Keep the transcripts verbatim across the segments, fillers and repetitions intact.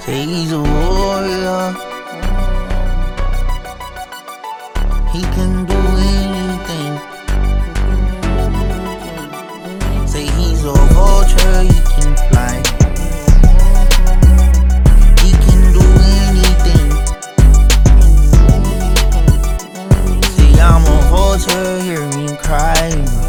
Say he's a warrior. He can do anything. Say he's a vulture, he can fly. He can do anything. Say I'm a vulture, hear me cry.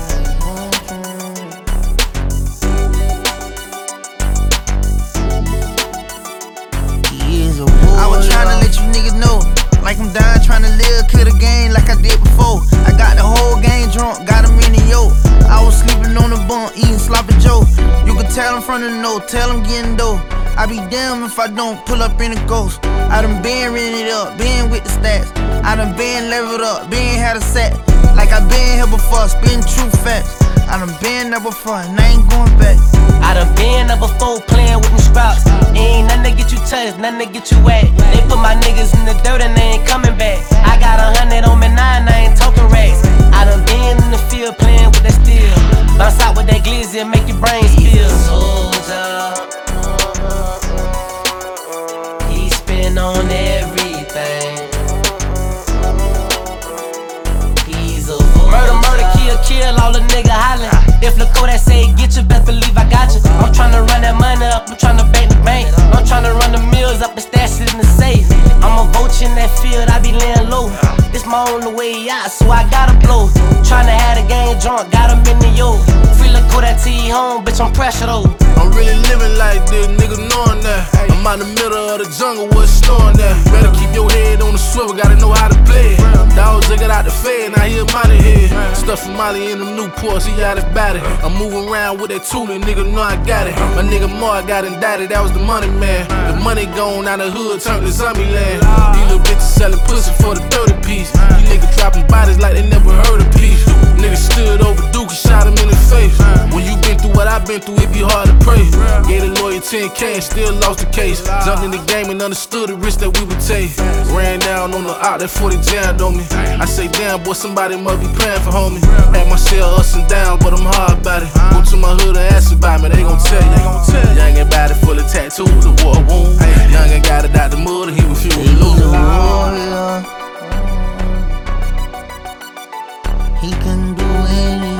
I was tryna let you niggas know, like I'm down tryna live, kill the game like I did before. I got the whole game drunk, got them in the yoke. I was sleeping on the bunk, eating sloppy joe. You can tell them from the note, tell them getting dough. I be damned if I don't pull up in a ghost. I done been rented up, been with the stats. I done been leveled up, been had a set. Like I been here before, spitting true facts. I done been there before, and I ain't going back. I done been there before, playing with them sprouts. Ain't nothing to get you touched, nothing to get you wet. They put my niggas in the dirt and they ain't coming back. I got a hundred on me now and I ain't talking racks. I done been in the field playing with that steel. Bounce out with that glizzy and make your brain spill. Soldier, he spin on everything. He's a murder, murder, kill, kill, all the nigga hollin'. If Laco that say get you, best believe I got you. I'm tryna run that money up, I'm tryna bank the bank. I'm tryna run the mills up and stash it in the safe. I'm a vulture in that field, I be laying low. This my only way out, so I gotta blow. Tryna have the game drunk, got him in the yoke. Free Laco that T home, bitch, I'm pressure though. I'm really living like this, nigga knowing that. I'm out the middle of the jungle, what's snowing that? Better keep your head on the swivel, gotta know how to play it. Dogs they got out the fed, now he a money head. Stuff from Molly in them Newports, he got it bad. I'm moving around with that tooling, nigga know I got it. My nigga Mark got indicted, that was the money man. The money gone out the hood, turned to zombie land. These little bitches selling pussy for the thirty piece. These niggas dropping bodies like they never heard a piece. Niggas stood over Duke and shot him in the face. When you been through what I been through, it be hard to pray. Gave the lawyer ten K and still lost the case. Jumped in the game and understood the risk that we would take. Ran down on the out, that forty jammed on me. I say damn boy, somebody must be praying for homie. Had my share ups and downs, but I'm hard about it. Go to my hood and ask about me, they gon' tell you. Young and body full of tattoos, a war wound. Young and got it out the mud and he refused to lose. He's a warrior. He can do anything.